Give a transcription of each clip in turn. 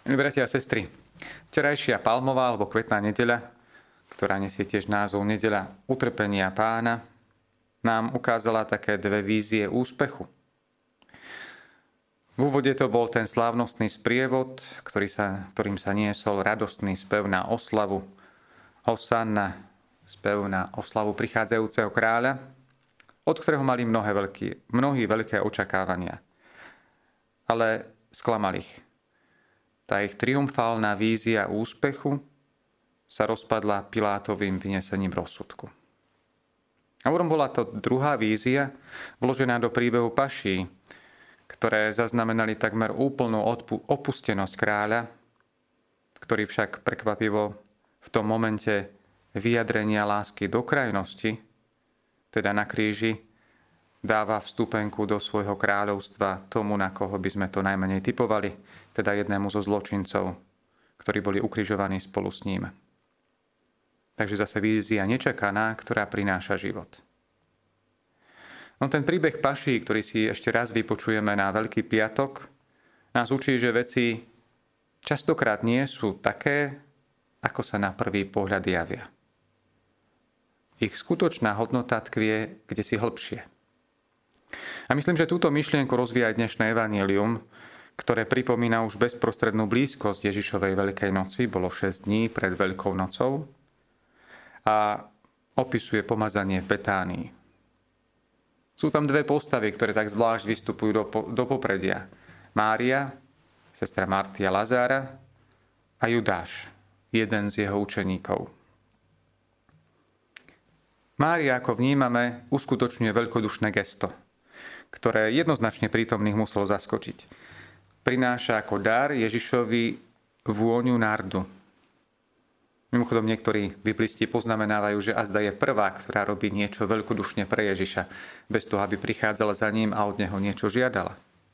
Bratia a sestry, včerajšia palmová alebo kvetná nedeľa, ktorá nesie tiež názov Nedeľa utrpenia Pána, nám ukázala také dve vízie úspechu. V úvode to bol ten slávnostný sprievod, ktorým sa niesol radostný spev na oslavu Hosanna, spev na oslavu prichádzajúceho kráľa, od ktorého mali mnohí veľké očakávania. Ale sklamali ich. Tá ich triumfálna vízia úspechu sa rozpadla Pilátovým vynesením rozsudku. A potom bola to druhá vízia, vložená do príbehu paší, ktoré zaznamenali takmer úplnú opustenosť kráľa, ktorý však prekvapivo v tom momente vyjadrenia lásky do krajnosti, teda na kríži, dáva vstupenku do svojho kráľovstva tomu, na koho by sme to najmenej typovali, teda jednému zo zločincov, ktorí boli ukrižovaní spolu s ním. Takže zase vízia nečakaná, ktorá prináša život. No ten príbeh paší, ktorý si ešte raz vypočujeme na Veľký piatok, nás učí, že veci častokrát nie sú také, ako sa na prvý pohľad javia. Ich skutočná hodnota tkvie kdesi hlbšie. A myslím, že túto myšlienku rozvíja aj dnešné evanjelium, ktoré pripomína už bezprostrednú blízkosť Ježišovej Veľkej noci, bolo 6 dní pred Veľkou nocou, a opisuje pomazanie v Betánii. Sú tam dve postavy, ktoré tak zvlášť vystupujú do popredia. Mária, sestra Marty a Lazára, a Judáš, jeden z jeho učeníkov. Mária, ako vnímame, uskutočňuje veľkodušné gesto, ktoré jednoznačne prítomných muselo zaskočiť. Prináša ako dar Ježišovi vôňu nardu. Mimochodom, niektorí biblisti poznamenávajú, že azda je prvá, ktorá robí niečo veľkodušne pre Ježiša, bez toho, aby prichádzala za ním a od neho niečo žiadala.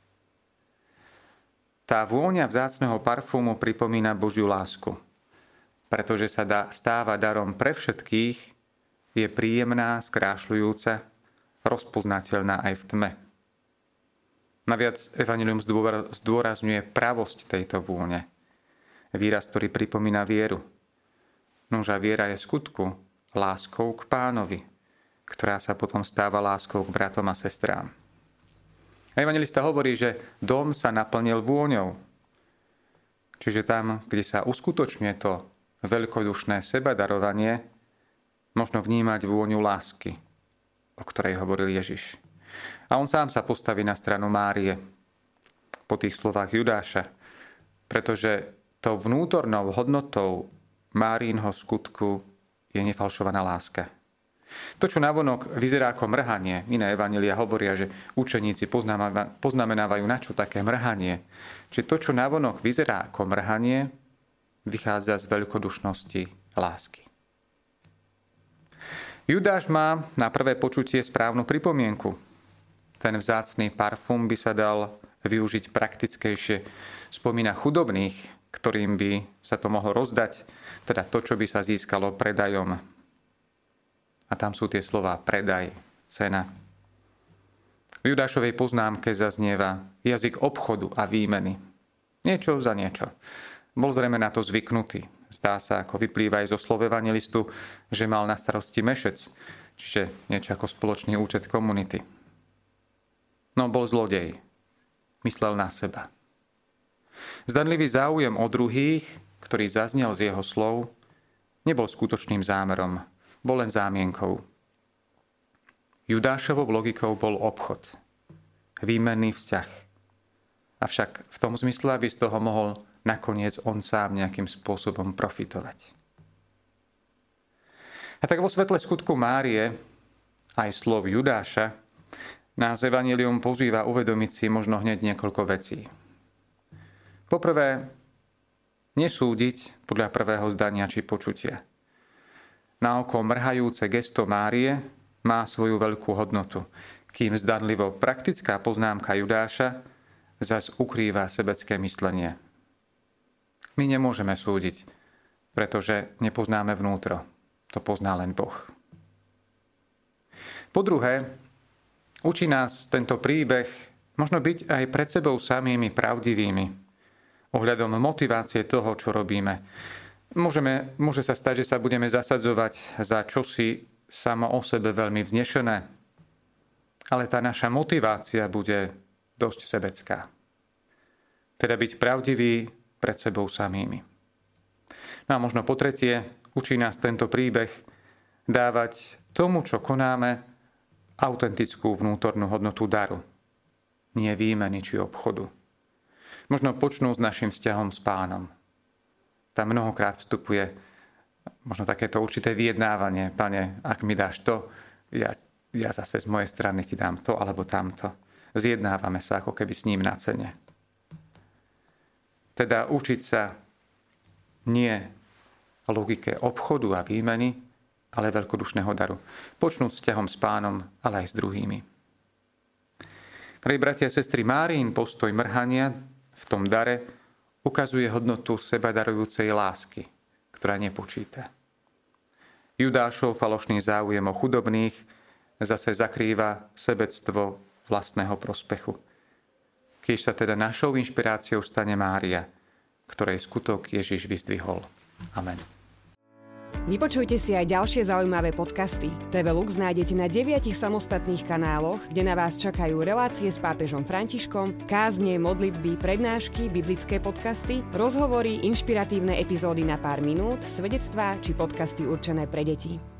Tá vôňa vzácneho parfúmu pripomína Božiu lásku, pretože sa stáva darom pre všetkých, je príjemná, skrášľujúca, rozpoznateľná aj v tme. Naviac evanjelium zdôrazňuje pravosť tejto vône. Výraz, ktorý pripomína vieru. Nože viera je v skutku láskou k Pánovi, ktorá sa potom stáva láskou k bratom a sestrám. A evanjelista hovorí, že dom sa naplnil vôňou. Čiže tam, kde sa uskutočňuje to veľkodušné sebadarovanie, možno vnímať vôňu lásky, o ktorej hovoril Ježiš. A on sám sa postaví na stranu Márie po tých slovách Judáša, pretože tou vnútornou hodnotou Márínho skutku je nefalšovaná láska. To, čo navonok vyzerá ako mrhanie, iné evanjelia hovoria, že učeníci poznamenávajú, na čo také mrhanie. Čiže to, čo navonok vyzerá ako mrhanie, vychádza z veľkodušnosti lásky. Judáš má na prvé počutie správnu pripomienku. Ten vzácny parfum by sa dal využiť praktickejšie. Spomína chudobných, ktorým by sa to mohlo rozdať, teda to, čo by sa získalo predajom. A tam sú tie slová predaj, cena. V Judášovej poznámke zaznieva jazyk obchodu a výmeny. Niečo za niečo. Bol zrejme na to zvyknutý. Zdá sa, ako vyplýva aj zo slov evanjelistu, že mal na starosti mešec, čiže niečo ako spoločný účet komunity. No bol zlodej. Myslel na seba. Zdanlivý záujem o druhých, ktorý zaznel z jeho slov, nebol skutočným zámerom, bol len zámienkou. Judášovou logikou bol obchod, výmenný vzťah. Avšak v tom zmysle, aby z toho mohol nakoniec on sám nejakým spôsobom profitovať. A tak vo svetle skutku Márie, aj slov Judáša, nás evanjelium pozýva uvedomiť si možno hneď niekoľko vecí. Poprvé, nesúdiť podľa prvého zdania či počutia. Na oko mrhajúce gesto Márie má svoju veľkú hodnotu, kým zdanlivo praktická poznámka Judáša zas ukrýva sebecké myslenie. My nemôžeme súdiť, pretože nepoznáme vnútro. To pozná len Boh. Po druhé, učí nás tento príbeh možno byť aj pred sebou samými pravdivými. ohľadom motivácie toho, čo robíme. Môže sa stať, že sa budeme zasadzovať za čosi samo o sebe veľmi vznešené, ale tá naša motivácia bude dosť sebecká. Teda byť pravdivý pred sebou samými. No a možno po tretie, učí nás tento príbeh dávať tomu, čo konáme, autentickú vnútornú hodnotu daru. Nie výmeny či obchodu. Možno počnú s našim vzťahom s Pánom. Tam mnohokrát vstupuje možno takéto určité vyjednávanie. Pane, ak mi dáš to, ja zase z mojej strany ti dám to alebo tamto. Zjednávame sa ako keby s ním na cene. Teda učiť sa nie logike obchodu a výmeny, ale veľkodušného daru. Počnúť vzťahom s Pánom, ale aj s druhými. Drahí bratia a sestry, Máriin postoj mrhania v tom dare ukazuje hodnotu sebadarujúcej lásky, ktorá nepočíta. Judášov falošný záujem o chudobných zase zakrýva sebectvo vlastného prospechu. Keď sa teda našou inšpiráciou stane Mária, ktorej skutok Ježiš vyzdvihol. Amen. Vypočujte si aj ďalšie zaujímavé podcasty. TV Lux nájdete na 9 samostatných kanáloch, kde na vás čakajú relácie s pápežom Františkom, kázne, modlitby, prednášky, biblické podcasty, rozhovory, inšpiratívne epizódy na pár minút, svedectvá či podcasty určené pre deti.